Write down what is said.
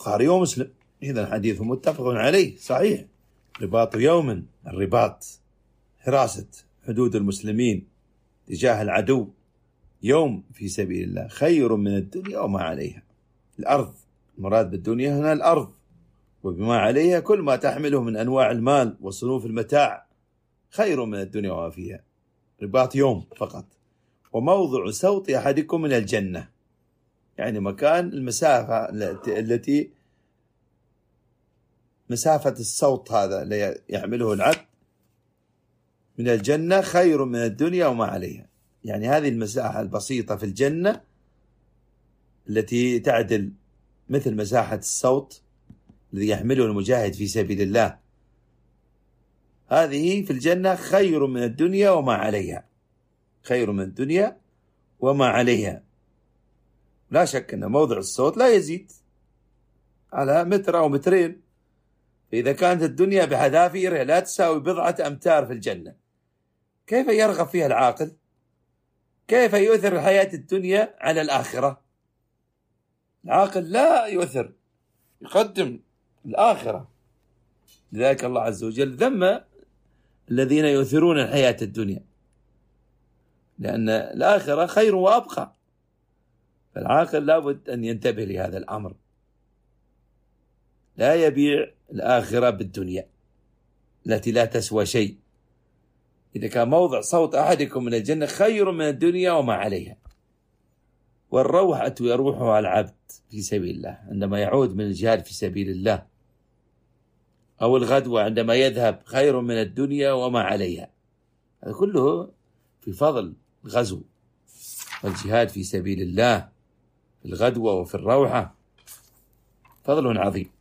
البخاري ومسلم، إذا حديث متفق عليه صحيح. رباط يوم، الرباط حراسة حدود المسلمين تجاه العدو، يوم في سبيل الله خير من الدنيا وما عليها. الأرض، المراد بالدنيا هنا الأرض، وبما عليها كل ما تحمله من أنواع المال وصنوف المتاع خير من الدنيا وما فيها. رباط يوم فقط. وموضع صوت أحدكم من الجنة، يعني مكان المسافة التي مسافة الصوت هذا اللي يعمله العبد من الجنة خير من الدنيا وما عليها. يعني هذه المساحة البسيطة في الجنة التي تعدل مثل مساحة الصوت الذي يحمله المجاهد في سبيل الله، هذه في الجنة خير من الدنيا وما عليها، خير من الدنيا وما عليها. لا شك أن موضع الصوت لا يزيد على متر أو مترين، فإذا كانت الدنيا بحذافيرها لا تساوي بضعة أمتار في الجنة، كيف يرغب فيها العاقل؟ كيف يؤثر الحياة الدنيا على الآخرة؟ العاقل لا يؤثر، يقدم الآخرة. لذلك الله عز وجل ذم الذين يؤثرون الحياة الدنيا، لأن الآخرة خير وأبقى، فالعاقل لابد أن ينتبه لهذا الأمر، لا يبيع الآخرة بالدنيا التي لا تسوى شيء. إذا كان موضع صوت أحدكم من الجنة خير من الدنيا وما عليها. والروحة يروحها العبد في سبيل الله عندما يعود من الجهاد في سبيل الله، أو الغدوة عندما يذهب خير من الدنيا وما عليها. هذا كله في فضل الغزو والجهاد في سبيل الله، في الغدوة وفي الروحة، فضل عظيم.